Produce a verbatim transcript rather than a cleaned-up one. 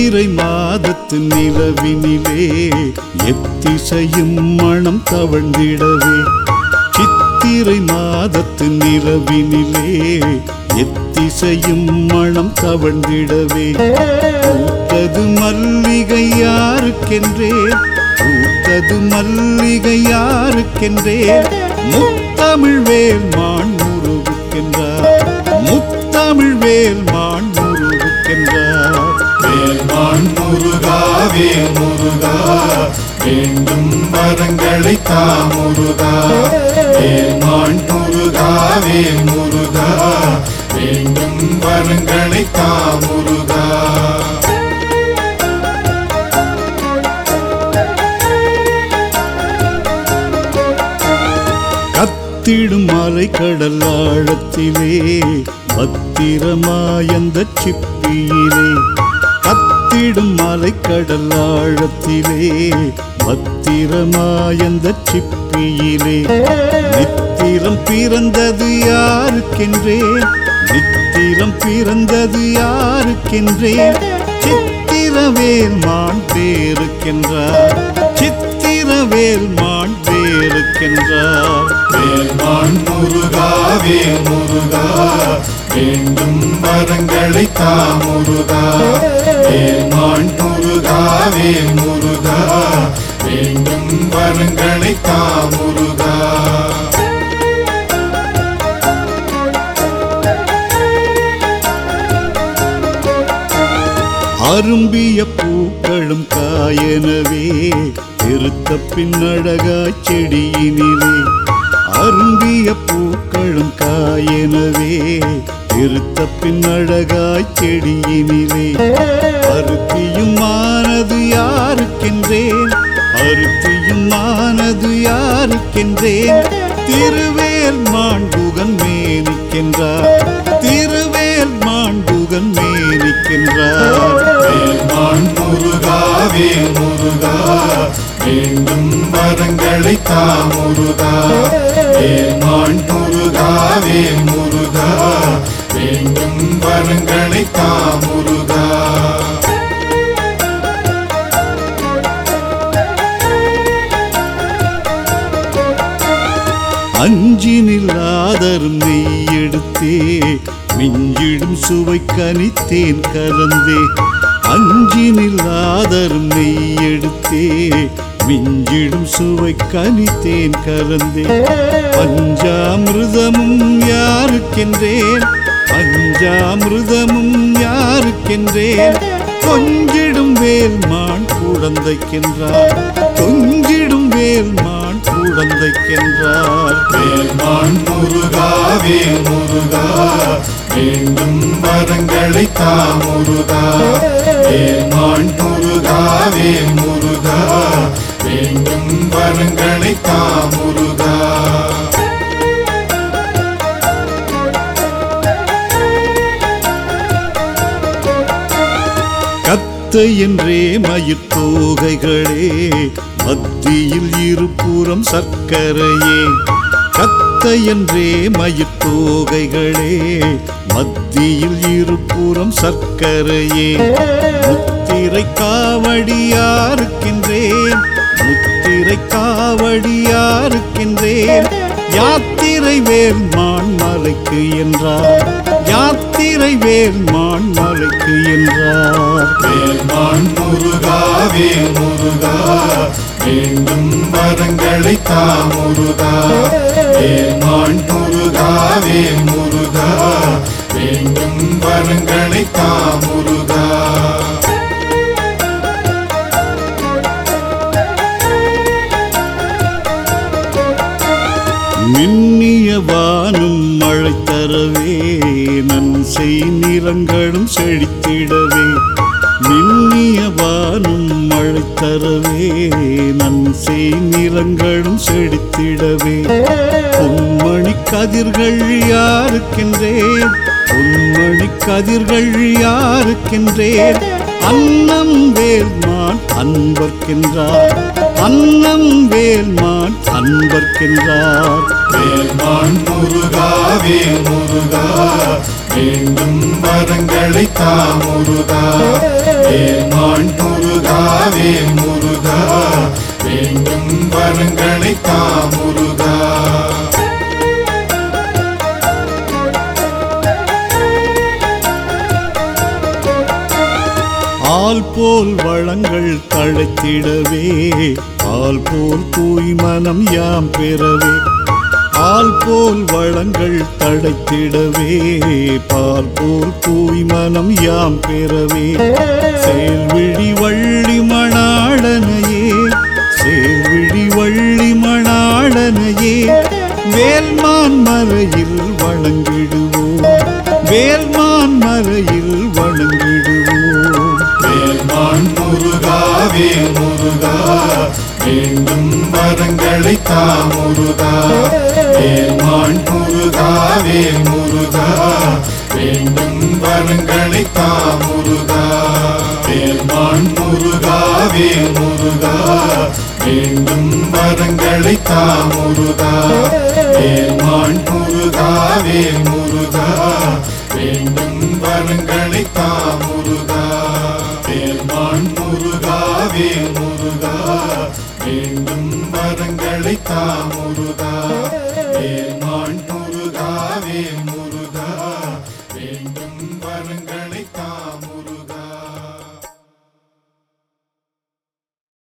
சித்திரை மாதத்து நிலவினிலே எத்திசையும் மனம் தவழ்ந்திடவே சித்திரை மாதத்து நிலவினிலே எத்திசையும் மனம் தவழ்ந்திடவே பூத்தது மல்லிகை யாருக்கென்றே பூத்தது மல்லிகை யாருக்கென்றே முத்தமிழ் வேல் மான் முருகுக்கென்றார் முத்தமிழ் வேல் மான் முருகுக்கென்றார் வேல்மான் முருகா வேல் முருகா வேண்டும் வரங்களை தா முருகா வேல்மான் முருகா வேல் முருகா வேண்டும் வரங்களை தா முருகா கத்திடும் மலை கடல் ஆழத்திலே பத்திரமாயந்த சிப்பியிலே கத்திடும் மலை கடல் ஆழத்திலே பத்திரமாயந்த சிப்பியிலே நித்திரம் பிறந்தது யாருக்கென்றே நித்திரம் பிறந்தது யாருக்கென்றே சித்திரவேல் மான் பேருக்கென்றார் சித்திரவேல் மான் பேருக்கென்றார் வேல்மான் முருகா வேல் முருகா வேண்டும் வரங்களை தா முருகா வேல்மான் முருகா வேல் முருகா வேண்டும் வரங்களை தா முருகா அரும்பிய பூக்களும் காயனவே பெருத்த பின்னழகாய் செடியினிலே அரும்பிய பூக்களும் காயனவே பெருத்த பின்னழகாய் செடியினிலே அருத்தியும் மானது யாருக்கென்றேன் அருத்தியும் மானது யாருக்கென்றேன் திருவேல் மாண்புகன் மேனிக்கின்றார் திருவேல் மாண்புகன் மேனிக்கின்றார் வேல்மான் முருகா வேல் முருகா வேண்டும் வரங்களை தா முருகா வேல்மான் முருகா வேல் முருகா வேண்டும் வரங்களை தா முருகா அஞ்சினில் ஆதரும் நெய் எடுத்தே மிஞ்சிடும் சுவை கனித்தேன் கலந்தே அஞ்சினில் ஆதரும் நெய் எடுத்தே மிஞ்சிடும் சுவை கனித்தேன் கலந்தே பஞ்சாமிருதமும் யாருக்கென்றேன் பஞ்சாமிருதமும் யாருக்கென்றேன் கொஞ்சிடும் வேல் மான் குழந்தைக்கென்றார் கொஞ்சிடும் வேல் மான் குழந்தைக்கென்றார் வேல்மான் முருகா வேல் முருகா வேண்டும் வரங்களை தா முருகா வேல்மான் முருகா வேல் முருகா வேண்டும் வரங்களை தா முருகா கத்த என்றே மயிர்த்தோகைகளே மத்தியில் இருபுறம் சர்க்கரையே கத்த என்றே மயிர்த்தோகைகளே மத்தியில் இருபுறம் சர்க்கரையே முத்திரை காவடி யாருக்கின்றேன் முத்திரை காவடி யாருக்கின்றேன் யாத்திரை வேல் மான் மலைக்கு என்றார் யாத்திரை வேல் மான் மலைக்கு என்றார் வேல்மான் முருகா வேல் முருகா வேண்டும் வரங்களை தா முருகா வேல்மான் முருகா வேல் முருகா வேண்டும் வரங்களை தா முருகா மின்னிய வானும் மழை தரவே நன்செய் நிறங்களும் செழித்திடவே மின்னிய வானும் மழை தரவே நன்செய் நிறங்களும் செழித்திடவே பொன்மணி கதிர்கள் யாருக்கின்றேன் பொன்மணி கதிர்கள் யாருக்கின்றேன் அன்னம் வேல்மான் அன்பர்க்கின்றார் அன்னம் வேல்மான் அன்பர்க்கின்றார் வேல்மான் முருகா வேல் முருகா வேண்டும் வரங்களை தா முருகா வேல்மான் முருகா வேல் முருகா வேண்டும் வரங்களை தா முருகா ஆல் போல் வளங்கள் தழைத்திடவே ஆல் போல் தூய் மனம் யாம் பெறவே ஆல் போல் வளங்கள் தழைத்திடவே பால் போல் தூய் மனம் யாம் பெறவே சேர்விழி வள்ளி மணாளனையே சேர்விழி வள்ளி மணாளனையே வேல்மான் மறையில் வணங்கிடுவோம் வேல்மான் மறையில் வணங்கிடுவோம் வேல்மான் முருகா வேல் முருகா வேண்டும் வரங்களை தா முருகா வேல்மான் முருகா வேல் முருகா வேண்டும் வரங்களை தா முருகா வேல்மான் முருகா வேல் முருகா வேண்டும் வரங்களை தா முருகா வேல்மான் முருகா வேல் முருகா வேண்டும் வரங்களை தா முருகா வேல்மான் முருகா வேல் முருகா வேண்டும் வரங்களை தா முருகா வேல்